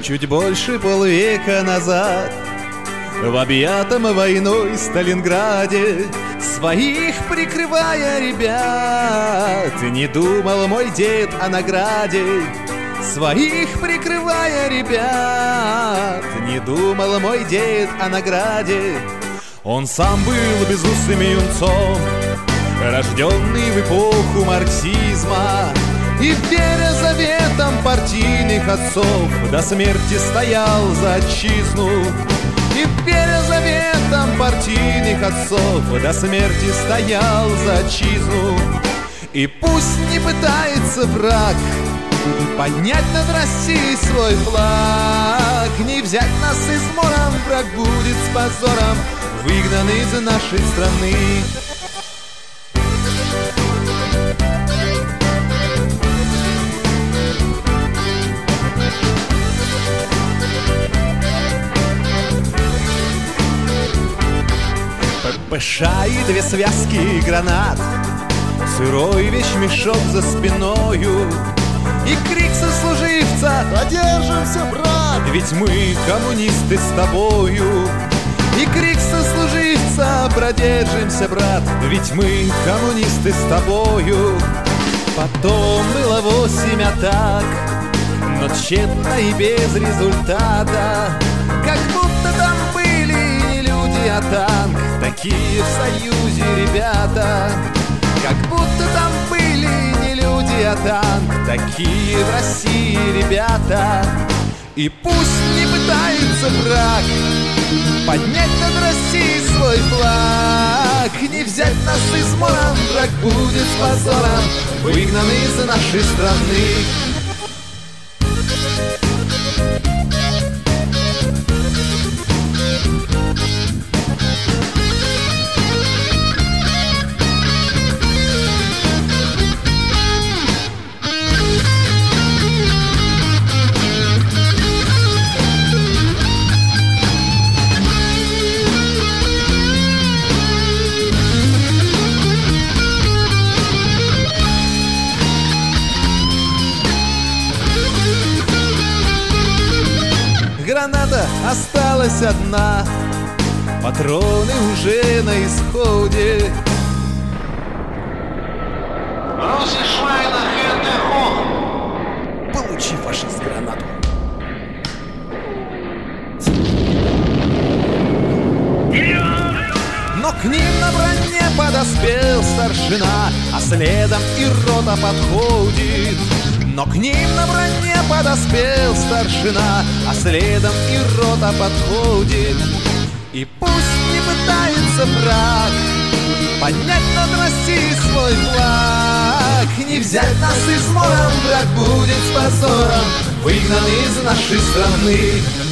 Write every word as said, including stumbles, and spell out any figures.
Чуть больше полвека назад в объятом войной Сталинграде, своих прикрывая ребят, не думал мой дед о награде. Своих прикрывая ребят, не думал мой дед о награде. Он сам был безусым юнцом, рожденный в эпоху марксизма, и, веря заветам партийных отцов, до смерти стоял за отчизну. И, веря заветам партийных отцов, до смерти стоял за отчизну. И пусть не пытается враг поднять над Россией свой флаг, не взять нас измором, враг будет с позором выгнан из нашей страны. ППШ и две связки гранат, сырой вещмешок за спиною и крик сослуживца: «Продержимся, брат! Ведь мы коммунисты с тобою!» И крик сослуживца: «Продержимся, брат! Ведь мы коммунисты с тобою!» Потом было восемь атак, но тщетно и без результата. Как будто там были не люди, а танк, такие в Союзе ребята. Как будто там были не люди, а танк, такие в России ребята. И пусть не пытается враг поднять над Россией свой флаг, не взять нас измором, враг будет с позором выгнан из нашей страны. Граната осталась одна, патроны уже на исходе. Получи, фашист, гранату. Но к ним на броне подоспел старшина, а следом и рота подходит. Но к ним на броне подоспел старшина, а следом и рота подходит. И пусть не пытается враг поднять над Россией свой флаг, не взять нас измором, враг будет с позором выгнан из нашей страны.